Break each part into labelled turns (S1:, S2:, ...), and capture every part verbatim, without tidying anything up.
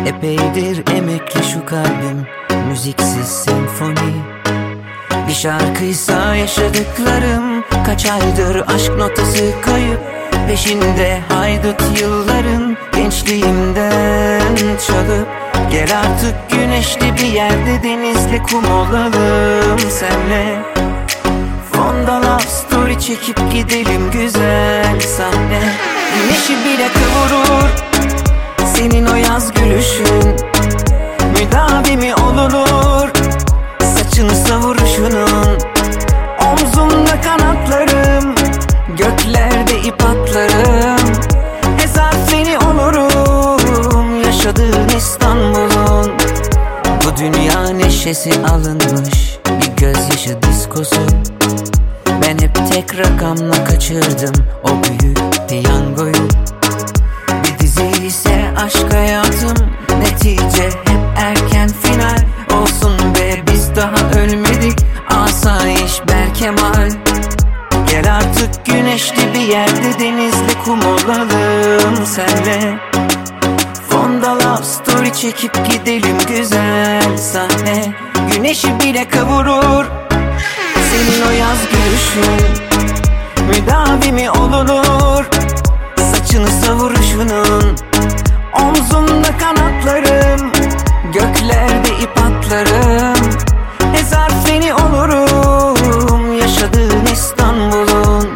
S1: Epeydir emekli şu kalbim, müziksiz senfoni. Bir şarkıysa yaşadıklarım, kaç aydır aşk notası kayıp. Peşinde haydut yılların, gençliğimden çalıp. Gel artık güneşli bir yerde, denizli kum olalım senle. Fonda love story çekip gidelim güzel sahne. Güneşi bile kıvırır senin o yaz gülüşün, müdavimi olunur saçını savuruşunun. Omzumda kanatlarım, göklerde ip atlarım. Hezar seni olurum, yaşadığın İstanbul'un. Bu dünya neşesi alınmış bir gözyaşı diskosu. Ben hep tek rakamla kaçırdım o büyük piyangoyu. Bir dizi ise aşk hayatım, netice hep erken final. Olsun be, biz daha ölmedik, asayiş Berkemal. Gel artık güneşli bir yerde, denizli kum olalım senle. Fonda love story çekip gidelim güzel sahne. Güneşi bile kavurur senin o yaz gülüşün, müdavimi olunur saçını savuruşunun. Omzumda kanatlarım, göklerde ip atlarım. Hezar seni olurum, yaşadığın İstanbul'un.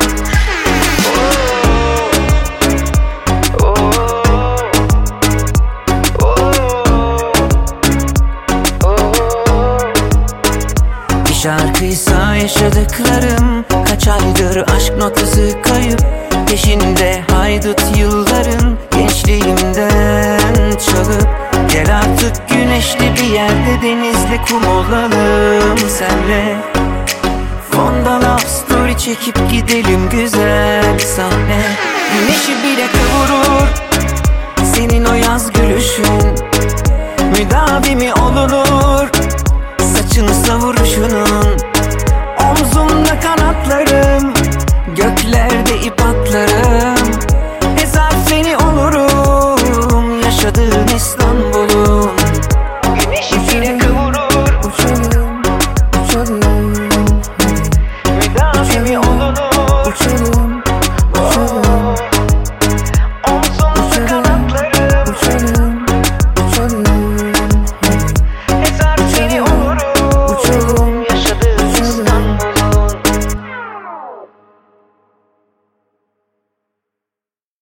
S1: Bir şarkıysa yaşadıklarım, kaç aydır aşk notası kayıp. Peşinde haydut yılların, gençliğimden çalıp. Gel artık güneşli bir yerde, denizli kum olalım senle. Fonda love story çekip gidelim güzel sahne. Güneşi bile kıvırır senin o yaz gülüşün, müdavimi olunur saçını savuruşunun.